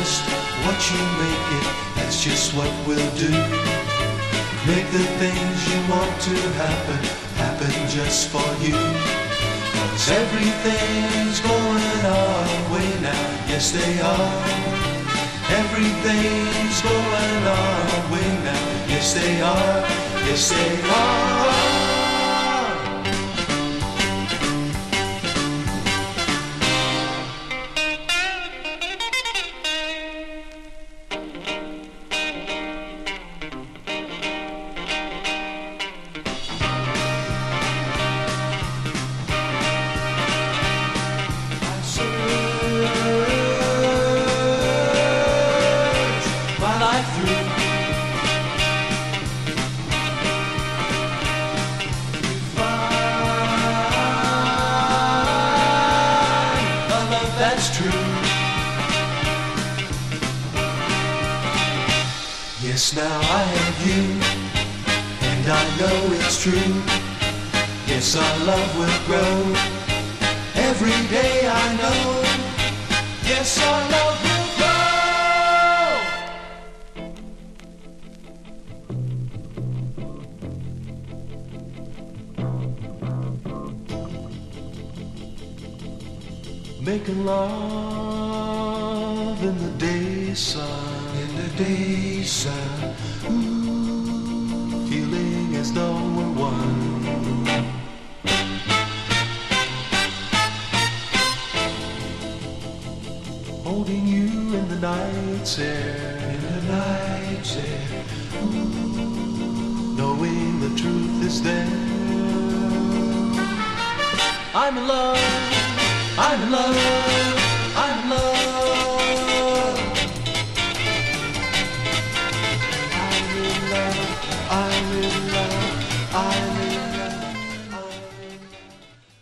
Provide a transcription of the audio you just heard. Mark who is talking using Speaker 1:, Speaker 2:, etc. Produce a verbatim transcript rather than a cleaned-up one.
Speaker 1: just what you make it, that's just what we'll do. Make the things you want to happen, happen just for you. 'Cause everything's going our way now, yes they are. Everything's going our way now, yes they are, yes they are. That's true. Yes, now I have you, and I know it's true. Yes, our love will grow every day, I know. Yes, our love will grow. Making love in the day sun, in the day sun. Ooh, feeling as though we're one. Holding you in the night's air, in the night's air. Ooh, knowing the truth is there. I'm in love. I'm in love.